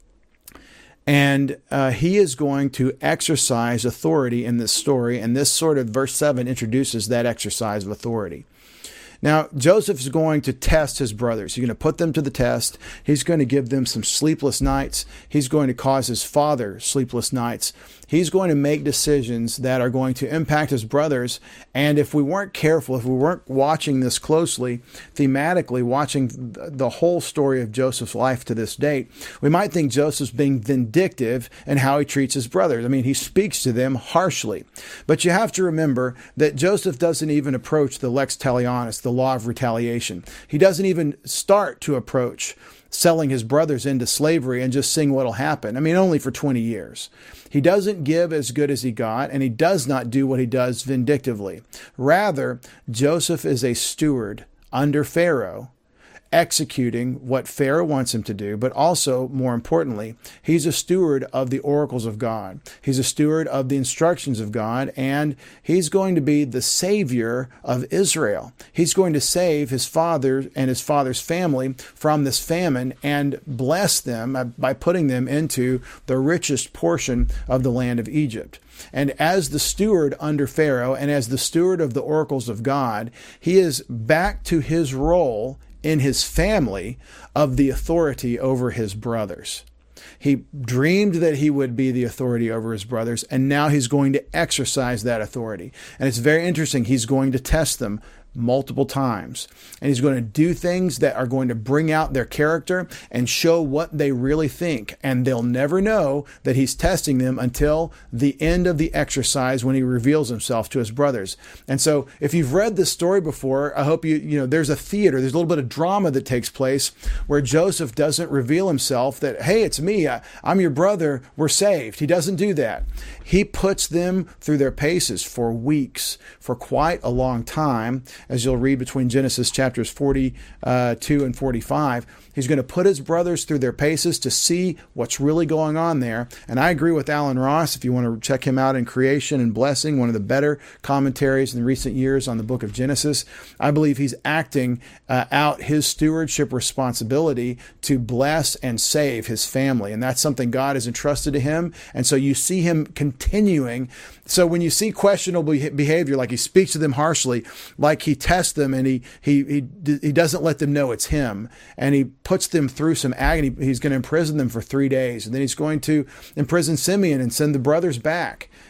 And he is going to exercise authority in this story. And this sort of verse 7 introduces that exercise of authority. Now, Joseph is going to test his brothers. He's going to put them to the test. He's going to give them some sleepless nights. He's going to cause his father sleepless nights. He's going to make decisions that are going to impact his brothers. And if we weren't careful, if we weren't watching this closely, thematically watching the whole story of Joseph's life to this date, we might think Joseph's being vindictive in how he treats his brothers. I mean, he speaks to them harshly. But you have to remember that Joseph doesn't even approach the lex talionis, the law of retaliation. He doesn't even start to approach selling his brothers into slavery and just seeing what'll happen. I mean, only for 20 years. He doesn't give as good as he got, and he does not do what he does vindictively. Rather, Joseph is a steward under Pharaoh, executing what Pharaoh wants him to do, but also, more importantly, he's a steward of the oracles of God. He's a steward of the instructions of God, and he's going to be the savior of Israel. He's going to save his father and his father's family from this famine and bless them by putting them into the richest portion of the land of Egypt. And as the steward under Pharaoh and as the steward of the oracles of God, he is back to his role in his family of the authority over his brothers. He dreamed that he would be the authority over his brothers, and now he's going to exercise that authority. And it's very interesting. He's going to test them multiple times. And he's going to do things that are going to bring out their character and show what they really think. And they'll never know that he's testing them until the end of the exercise when he reveals himself to his brothers. And so if you've read this story before, I hope you know, there's a theater, there's a little bit of drama that takes place where Joseph doesn't reveal himself that, hey, it's me, I'm your brother, we're saved. He doesn't do that. He puts them through their paces for weeks, for quite a long time, as you'll read between Genesis chapters 42 and 45. He's going to put his brothers through their paces to see what's really going on there. And I agree with Alan Ross. If you want to check him out in Creation and Blessing, one of the better commentaries in recent years on the book of Genesis, I believe he's acting out his stewardship responsibility to bless and save his family. And that's something God has entrusted to him. And so you see him continuing. So when you see questionable behavior, like he speaks to them harshly, like he tests them and he doesn't let them know it's him, and he puts them through some agony. He's going to imprison them for 3 days, and then he's going to imprison Simeon and send the brothers back.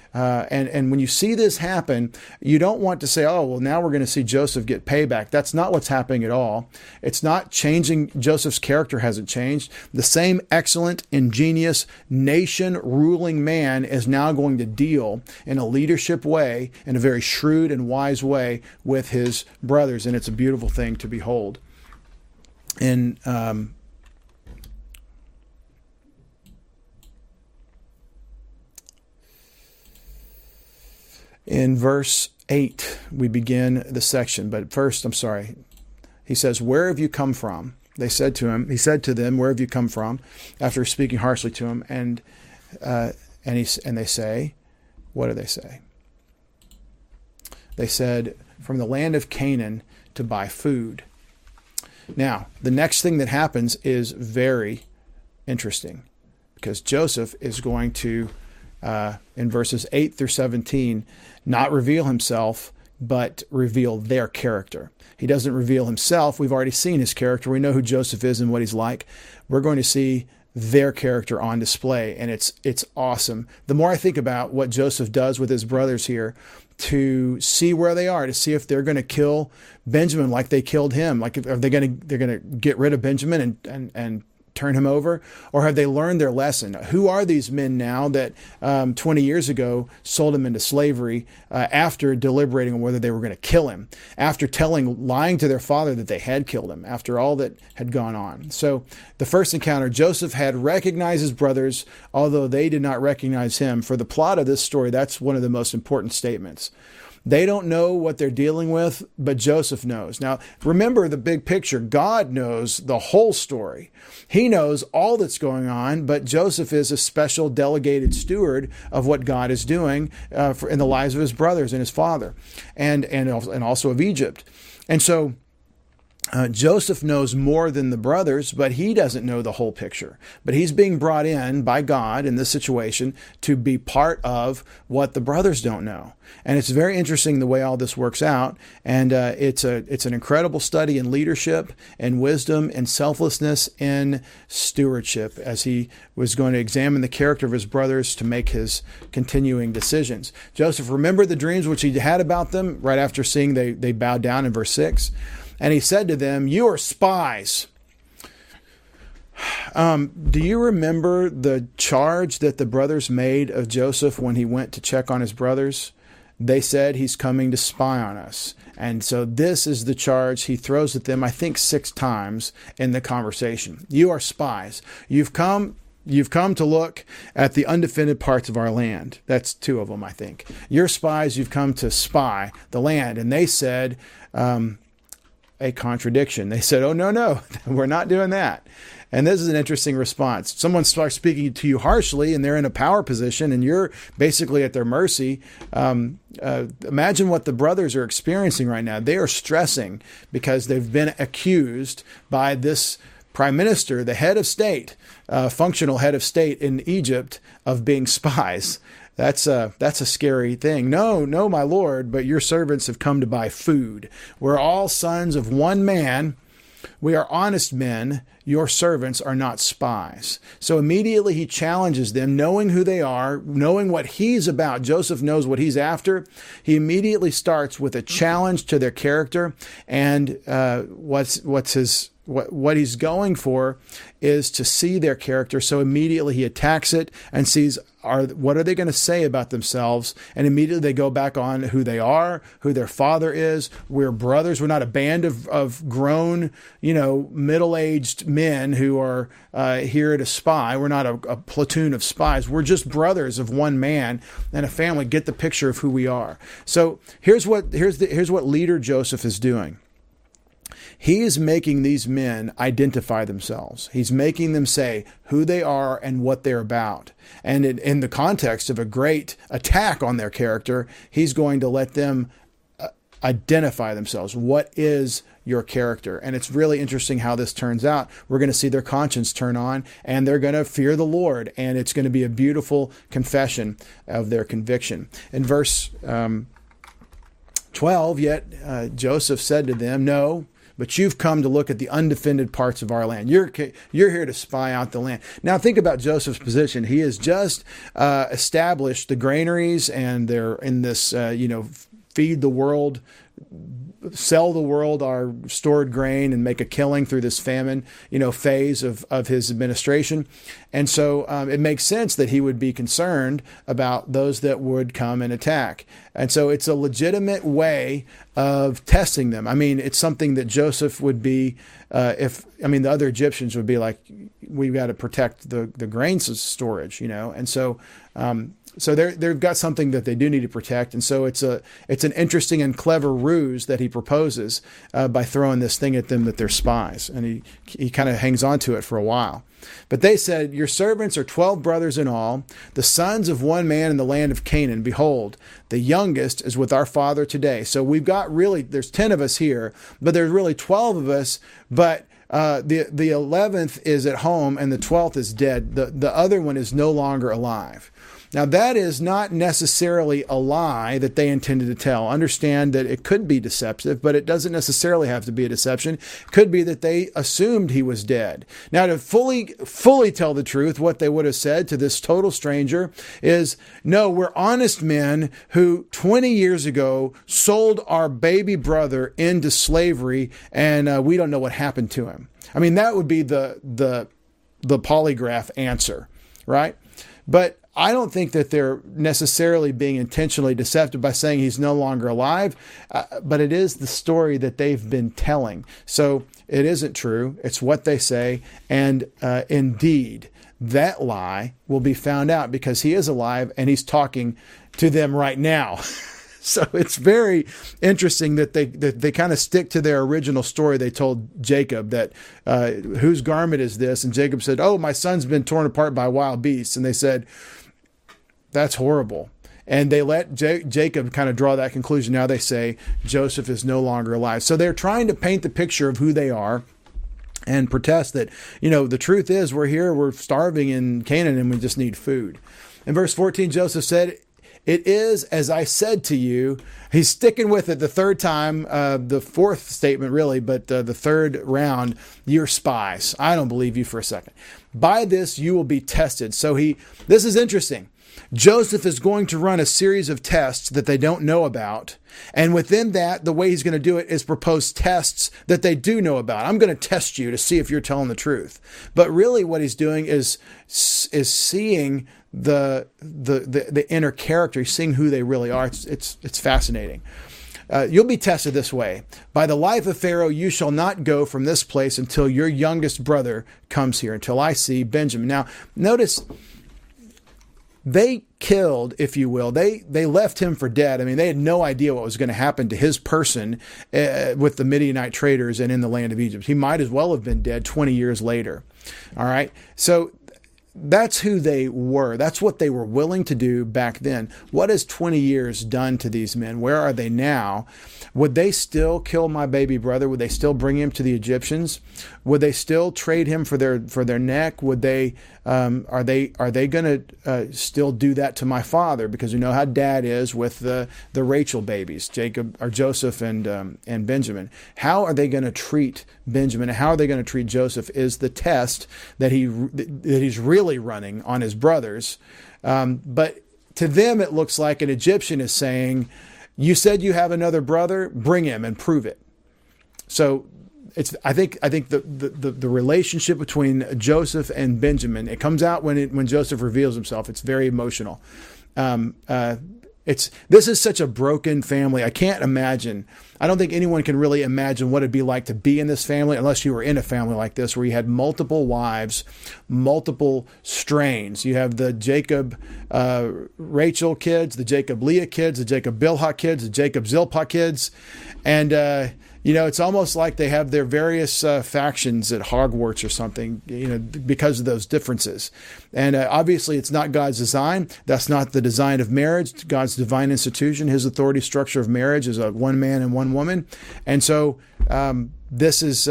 And when you see this happen, you don't want to say, oh, well, now we're going to see Joseph get payback. That's not what's happening at all. It's not changing. Joseph's character hasn't changed. The same excellent, ingenious, nation-ruling man is now going to deal in a leadership way, in a very shrewd and wise way with his brothers. And it's a beautiful thing to behold. In verse 8, we begin the section. But first, he says, where have you come from? He said to them, where have you come from? After speaking harshly to him. And they say, what do they say? They said, from the land of Canaan to buy food. Now, the next thing that happens is very interesting, because Joseph is going to, in verses 8 through 17, not reveal himself, but reveal their character. He doesn't reveal himself. We've already seen his character. We know who Joseph is and what he's like. We're going to see their character on display, and it's awesome. The more I think about what Joseph does with his brothers here, to see where they are, to see if they're going to kill Benjamin like they killed him, like are they're going to get rid of Benjamin and turn him over, or have they learned their lesson? Who are these men now that 20 years ago sold him into slavery after deliberating on whether they were going to kill him, after lying to their father that they had killed him, after all that had gone on? So the first encounter, Joseph had recognized his brothers, although they did not recognize him. For the plot of this story, that's one of the most important statements. They don't know what they're dealing with, but Joseph knows. Now, remember the big picture. God knows the whole story. He knows all that's going on, but Joseph is a special delegated steward of what God is doing in the lives of his brothers and his father, and also of Egypt. And so Joseph knows more than the brothers, but he doesn't know the whole picture. But he's being brought in by God in this situation to be part of what the brothers don't know. And it's very interesting the way all this works out. And it's an incredible study in leadership and wisdom and selflessness in stewardship, as he was going to examine the character of his brothers to make his continuing decisions. Joseph remembered the dreams which he had about them right after seeing they bowed down in verse 6. And he said to them, you are spies. Do you remember the charge that the brothers made of Joseph when he went to check on his brothers? They said, he's coming to spy on us. And so this is the charge he throws at them, I think 6 times in the conversation. You are spies. You've come to look at the undefended parts of our land. That's 2 of them, I think. You're spies. You've come to spy the land. And they said, a contradiction. They said, oh, no, we're not doing that. And this is an interesting response. Someone starts speaking to you harshly and they're in a power position and you're basically at their mercy. Imagine what the brothers are experiencing right now. They are stressing because they've been accused by this prime minister, the head of state, functional head of state in Egypt, of being spies. That's a scary thing. No, my Lord, but your servants have come to buy food. We're all sons of one man. We are honest men. Your servants are not spies. So immediately he challenges them, knowing who they are, knowing what he's about. Joseph knows what he's after. He immediately starts with a challenge to their character, and what he's going for is to see their character. So immediately he attacks it and sees what are they going to say about themselves? And immediately they go back on who they are, who their father is. We're brothers. We're not a band of grown, middle-aged men who are here to spy. We're not a platoon of spies. We're just brothers of one man and a family. Get the picture of who we are. So here's what leader Joseph is doing. He is making these men identify themselves. He's making them say who they are and what they're about. And in the context of a great attack on their character, he's going to let them identify themselves. What is your character? And it's really interesting how this turns out. We're going to see their conscience turn on, and they're going to fear the Lord. And it's going to be a beautiful confession of their conviction. In verse 12, yet Joseph said to them, no, but you've come to look at the undefended parts of our land. You're here to spy out the land. Now think about Joseph's position. He has just established the granaries, and they're in this, feed the world, sell the world our stored grain and make a killing through this famine, phase of his administration. And so it makes sense that he would be concerned about those that would come and attack. And so it's a legitimate way of testing them. I mean, it's something that Joseph would be, the other Egyptians would be like, we've got to protect the grain storage, And so, so they've got something that they do need to protect, and so it's an interesting and clever ruse that he proposes by throwing this thing at them that they're spies, and he kind of hangs on to it for a while. But they said, "Your servants are 12 brothers in all, the sons of one man in the land of Canaan. Behold, the youngest is with our father today." So we've got there's 10 of us here, but there's really 12 of us, but the 11th is at home and the 12th is dead. The other one is no longer alive. Now, that is not necessarily a lie that they intended to tell. Understand that it could be deceptive, but it doesn't necessarily have to be a deception. It could be that they assumed he was dead. Now, to fully tell the truth, what they would have said to this total stranger is, no, we're honest men who 20 years ago sold our baby brother into slavery, and we don't know what happened to him. I mean, that would be the polygraph answer, right? But I don't think that they're necessarily being intentionally deceptive by saying he's no longer alive, but it is the story that they've been telling. So it isn't true. It's what they say. And indeed, that lie will be found out because he is alive and he's talking to them right now. So it's very interesting that they kind of stick to their original story they told Jacob, that whose garment is this? And Jacob said, "Oh, my son's been torn apart by wild beasts." And they said, "That's horrible." And they let Jacob kind of draw that conclusion. Now they say Joseph is no longer alive. So they're trying to paint the picture of who they are and protest that, the truth is we're starving in Canaan and we just need food. In verse 14, Joseph said, "It is as I said to you." He's sticking with it the third time, the fourth statement really, but the third round, "You're spies. I don't believe you for a second. By this you will be tested." So this is interesting. Joseph is going to run a series of tests that they don't know about. And within that, the way he's going to do it is propose tests that they do know about. I'm going to test you to see if you're telling the truth. But really what he's doing is seeing the inner character, seeing who they really are. It's fascinating. You'll be tested this way. By the life of Pharaoh, you shall not go from this place until your youngest brother comes here, until I see Benjamin. Now, notice they killed, if you will, they left him for dead. I mean, they had no idea what was going to happen to his person with the Midianite traders and in the land of Egypt. He might as well have been dead 20 years later. All right. So that's who they were. That's what they were willing to do back then. What has 20 years done to these men? Where are they now? Would they still kill my baby brother? Would they still bring him to the Egyptians? Would they still trade him for their neck? Would they are they going to still do that to my father? Because you know how Dad is with the Rachel babies, Jacob or Joseph and Benjamin. How are they going to treat Benjamin? How are they going to treat Joseph? Is the test that he's really running on his brothers. But to them, it looks like an Egyptian is saying, "You said you have another brother, bring him and prove it." So I think the relationship between Joseph and Benjamin, it comes out when Joseph reveals himself. It's very emotional. This is such a broken family. I can't imagine. I don't think anyone can really imagine what it'd be like to be in this family unless you were in a family like this where you had multiple wives, multiple strains. You have the Jacob Rachel kids, the Jacob Leah kids, the Jacob Bilhah kids, the Jacob Zilpah kids. And, it's almost like they have their various factions at Hogwarts or something, because of those differences. And obviously it's not God's design. That's not the design of marriage. God's divine institution, his authority structure of marriage is a one man and one woman. And so this is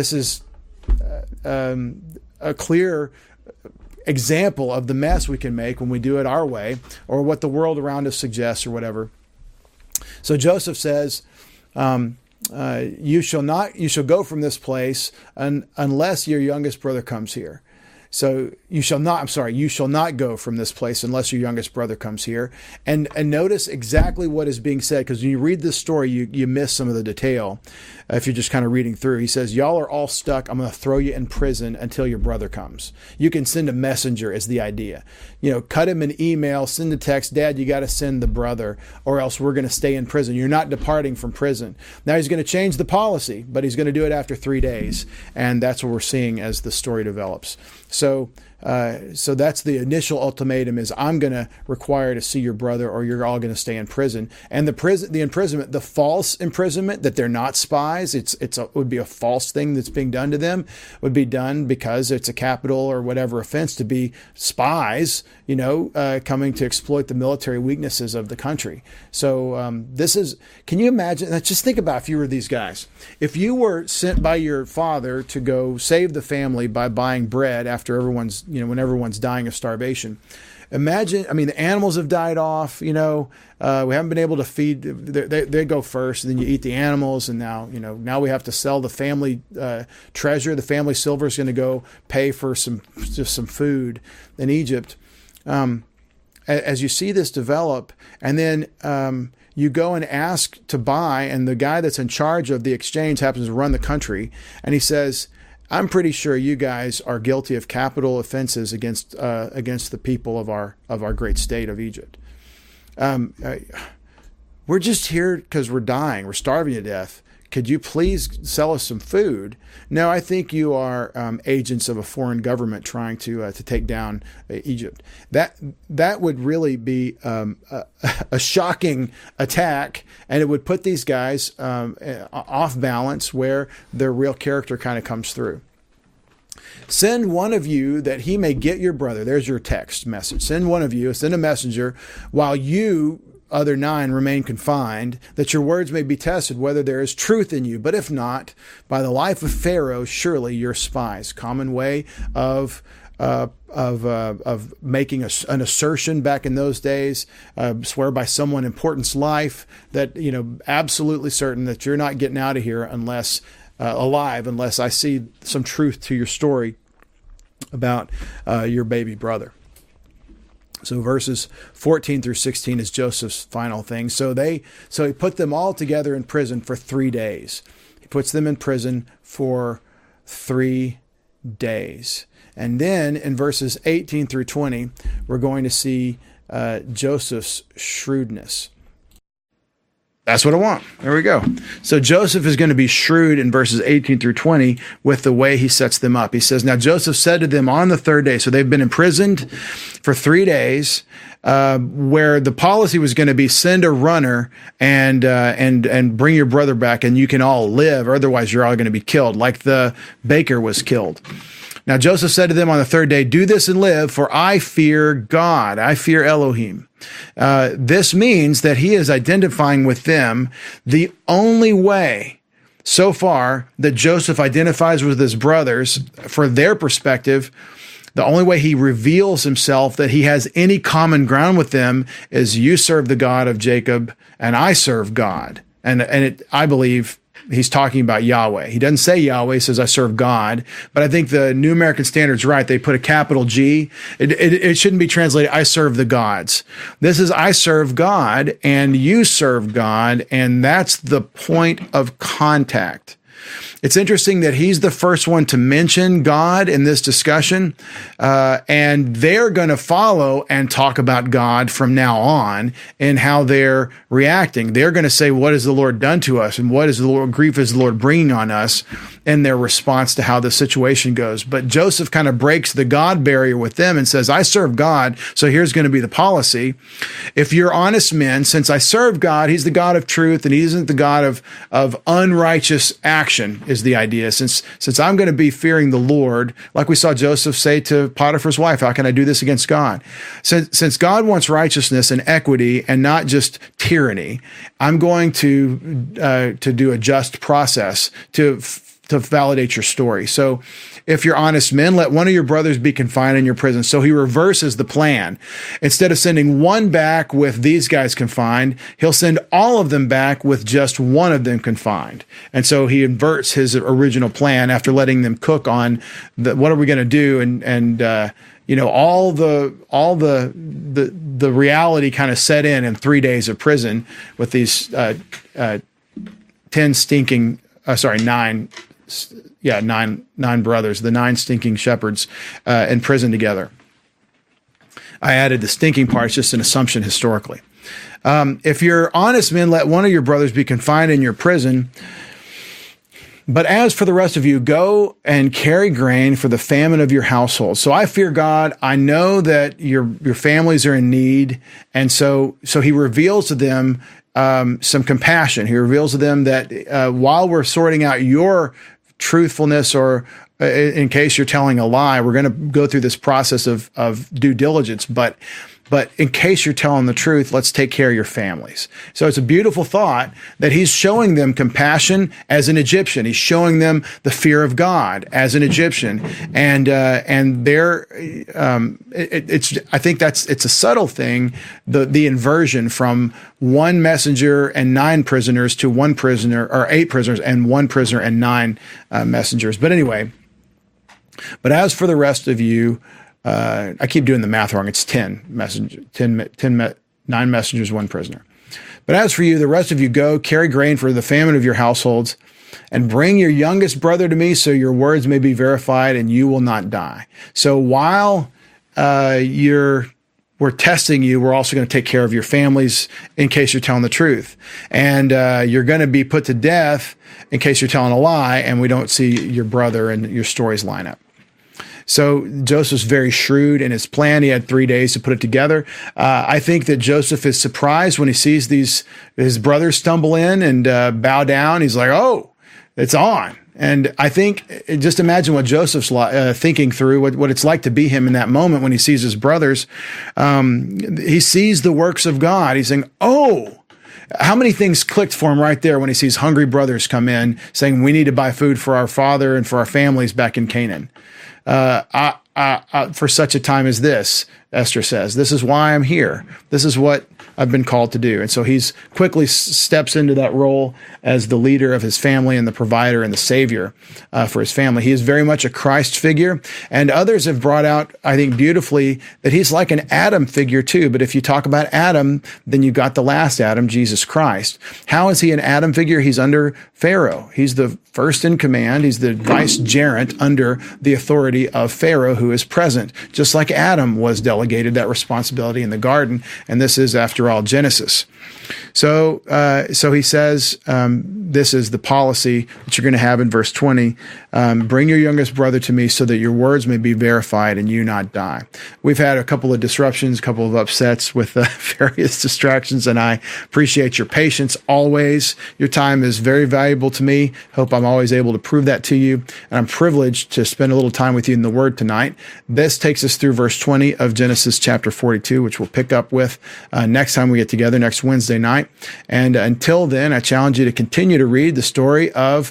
a clear example of the mess we can make when we do it our way or what the world around us suggests or whatever. So Joseph says, you shall go from this place unless your youngest brother comes here. So you shall not go from this place unless your youngest brother comes here. And notice exactly what is being said, because when you read this story, you miss some of the detail. If you're just kind of reading through, he says, y'all are all stuck. I'm going to throw you in prison until your brother comes. You can send a messenger is the idea. Cut him an email, send a text, Dad, you got to send the brother, or else we're going to stay in prison. You're not departing from prison. Now he's going to change the policy, but he's going to do it after 3 days. And that's what we're seeing as the story develops. So that's the initial ultimatum: is I'm going to require to see your brother, or you're all going to stay in prison. And the imprisonment, the false imprisonment, that they're not spies, it would be a false thing that's being done to them, would be done because it's a capital or whatever offense to be spies, coming to exploit the military weaknesses of the country. So can you imagine? Just think about if you were these guys. If you were sent by your father to go save the family by buying bread after when everyone's dying of starvation. Imagine, the animals have died off, we haven't been able to feed, they go first, and then you eat the animals, and now we have to sell the family treasure. The family silver is going to go pay for some food in Egypt. As you see this develop, and then you go and ask to buy, and the guy that's in charge of the exchange happens to run the country, and he says, I'm pretty sure you guys are guilty of capital offenses against the people of our great state of Egypt. We're just here because we're dying. We're starving to death. Could you please sell us some food? No, I think you are agents of a foreign government trying to take down Egypt. That would really be a shocking attack, and it would put these guys off balance, where their real character kind of comes through. Send one of you that he may get your brother. There's your text message. Send a messenger, while you other 9 remain confined, that your words may be tested whether there is truth in you. But if not, by the life of Pharaoh, surely you're spies. Common way of making an assertion back in those days, swear by someone important's life, that absolutely certain that you're not getting out of here unless unless I see some truth to your story about your baby brother. So verses 14 through 16 is Joseph's final thing. So he put them all together in prison for 3 days. He puts them in prison for 3 days. And then in verses 18 through 20, we're going to see Joseph's shrewdness. That's what I want. There we go. So Joseph is going to be shrewd in verses 18 through 20 with the way he sets them up. He says, now Joseph said to them on the 3rd day, so they've been imprisoned for 3 days, where the policy was going to be send a runner and bring your brother back, and you can all live, or otherwise you're all going to be killed, like the baker was killed. Now Joseph said to them on the 3rd day, do this and live, for I fear God. I fear Elohim. This means that he is identifying with them the only way so far that Joseph identifies with his brothers, for their perspective. The only way he reveals himself, that he has any common ground with them, is you serve the God of Jacob and I serve God. I believe he's talking about Yahweh. He doesn't say Yahweh, he says I serve God. But I think the New American Standard's right. They put a capital G. It shouldn't be translated I serve the gods. This is I serve God and you serve God, and that's the point of contact. It's interesting that he's the first one to mention God in this discussion, and they're going to follow and talk about God from now on and how they're reacting. They're going to say, what has the Lord done to us, and what is the Lord, grief is the Lord bringing on us, in their response to how the situation goes. But Joseph kind of breaks the God barrier with them and says, I serve God, so here's going to be the policy. If you're honest men, since I serve God, he's the God of truth, and he isn't the God of unrighteous action, is the idea. Since I'm going to be fearing the Lord, like we saw Joseph say to Potiphar's wife, how can I do this against God? Since God wants righteousness and equity and not just tyranny, I'm going to do a just process to to validate your story. So if you're honest men, let one of your brothers be confined in your prison. So he reverses the plan. Instead of sending one back with these guys confined, he'll send all of them back with just one of them confined. And so he inverts his original plan after letting them cook on what are we going to do? And all the reality kind of set in 3 days of prison with these 9 brothers, the 9 stinking shepherds in prison together. I added the stinking part. It's just an assumption historically. If you're honest men, let one of your brothers be confined in your prison. But as for the rest of you, go and carry grain for the famine of your household. So I fear God. I know that your families are in need. And so he reveals to them some compassion. He reveals to them that while we're sorting out your truthfulness, or in case you're telling a lie, we're going to go through this process of due diligence. But in case you're telling the truth, let's take care of your families. So it's a beautiful thought that he's showing them compassion as an Egyptian. He's showing them the fear of God as an Egyptian, and they're I think it's a subtle thing, the inversion from one messenger and 9 prisoners to 1 prisoner, or 8 prisoners and 1 prisoner and 9 messengers. But anyway, but as for the rest of you. I keep doing the math wrong. It's 9 messengers, 1 prisoner. But as for you, the rest of you go, carry grain for the famine of your households, and bring your youngest brother to me, so your words may be verified and you will not die. So while we're testing you, we're also going to take care of your families in case you're telling the truth. And you're going to be put to death in case you're telling a lie and we don't see your brother and your stories line up. So Joseph's very shrewd in his plan. He had 3 days to put it together. I think that Joseph is surprised when he sees his brothers stumble in and bow down. He's like, "Oh, it's on." And I think, just imagine what Joseph's thinking through, what it's like to be him in that moment when he sees his brothers. He sees the works of God. He's saying, "Oh." How many things clicked for him right there when he sees hungry brothers come in saying, "We need to buy food for our father and for our families back in Canaan." For such a time as this, Esther says, "This is why I'm here. This is what I've been called to do." And so he's quickly steps into that role as the leader of his family and the provider and the savior for his family. He is very much a Christ figure, and others have brought out, I think, beautifully that he's like an Adam figure too. But if you talk about Adam, then you got the last Adam, Jesus Christ. How is he an Adam figure? He's under Pharaoh. He's the first in command. He's the vicegerent under the authority of Pharaoh, who is present, just like Adam was delegated that responsibility in the garden. And this is, after all, Genesis. So he says, this is the policy that you're going to have in verse 20. Bring your youngest brother to me so that your words may be verified and you not die. We've had a couple of disruptions, a couple of upsets with various distractions, and I appreciate your patience always. Your time is very valuable to me. Hope I'm always able to prove that to you. And I'm privileged to spend a little time with you in the Word tonight. This takes us through verse 20 of Genesis chapter 42, which we'll pick up with next time we get together, next Wednesday night. And until then, I challenge you to continue to read the story of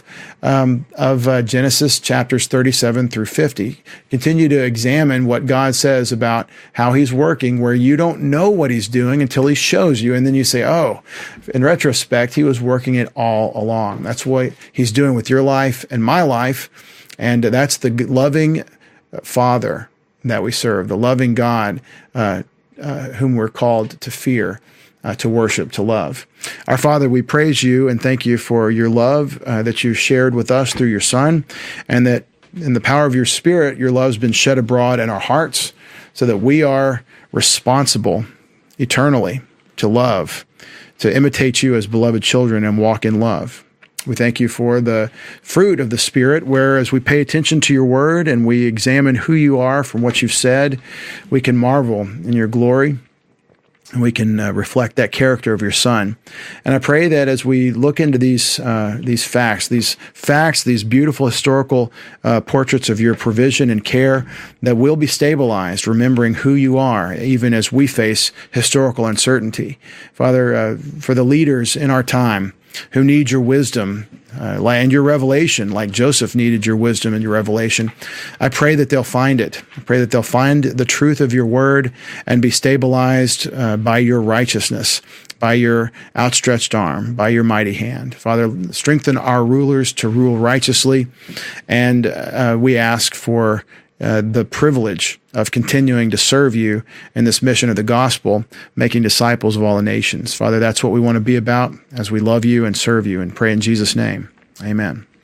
Genesis chapters 37 through 50. Continue to examine what God says about how he's working, where you don't know what he's doing until he shows you. And then you say, oh, in retrospect, he was working it all along. That's what he's doing with your life and my life. And that's the loving Father that we serve, the loving God whom we're called to fear, to worship, to love. Our Father, we praise you and thank you for your love that you've shared with us through your Son, and that in the power of your Spirit, your love has been shed abroad in our hearts so that we are responsible eternally to love, to imitate you as beloved children and walk in love. We thank you for the fruit of the Spirit, where as we pay attention to your word and we examine who you are from what you've said, we can marvel in your glory. And we can reflect that character of your Son. And I pray that as we look into these facts, these beautiful historical portraits of your provision and care, that we'll be stabilized, remembering who you are, even as we face historical uncertainty. Father, for the leaders in our time, who need your wisdom and your revelation, like Joseph needed your wisdom and your revelation. I pray that they'll find it. I pray that they'll find the truth of your word and be stabilized by your righteousness, by your outstretched arm, by your mighty hand. Father, strengthen our rulers to rule righteously, and we ask for the privilege of continuing to serve you in this mission of the gospel, making disciples of all the nations. Father, that's what we want to be about as we love you and serve you, and pray in Jesus' name. Amen.